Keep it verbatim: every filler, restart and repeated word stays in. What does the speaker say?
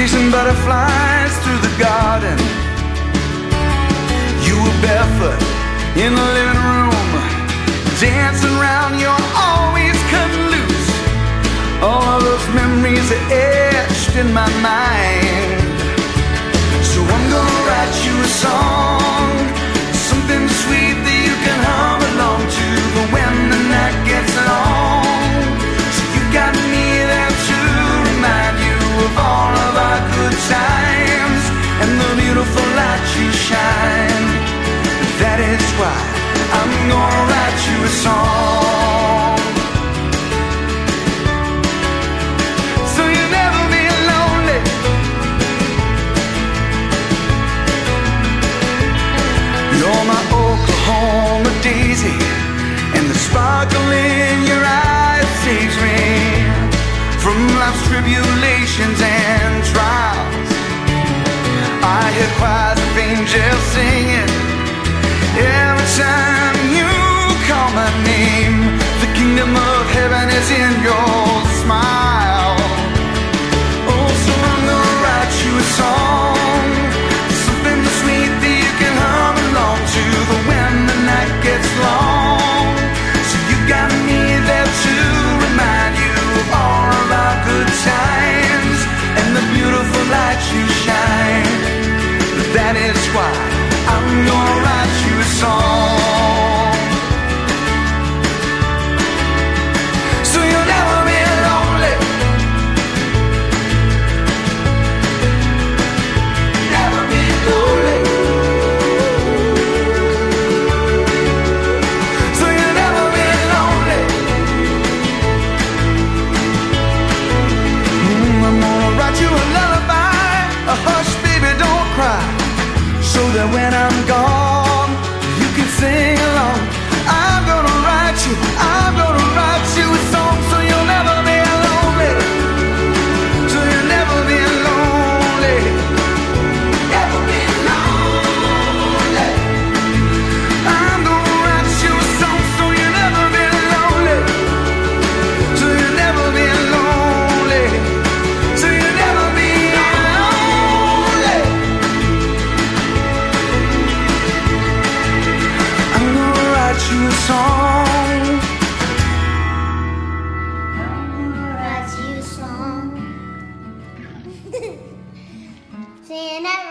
chasing butterflies through the garden. You were barefoot in the living room, dancing around, you're always cutting loose. All of those memories are etched in my mind. So I'm gonna write you a song, something sweet that you can hum along to. But when the night gets long, so you got me there to remind you of all of our good times and the beautiful light you shine. That is why I'm gonna write you a song, so you'll never be lonely. You're my Oklahoma daisy, and the sparkle in your eyes saves me from life's tribulations and trials. I hear choirs of angels singing every time you call my name. The kingdom of heaven is in your smile. Oh, so I'm gonna write you a song, something sweet that you can hum along to. But when the night gets long, so you got me there to remind you of all of our good times and the beautiful light you shine. That is why I'm gonna write you a song, so you'll never be lonely. Never be lonely. So you'll never be lonely. Mm, I'm gonna write you a lullaby, a hush baby don't cry, so that when I'm gone, you can sing along. I'm gonna write you, I'm gonna write you a song, so you'll never be lonely. So you'll never be lonely. Never be lonely. I'm gonna write you a song, so you'll never be lonely. So you'll never be lonely. So you'll never be lonely. I'm gonna write you a song. Write you a song. Saying that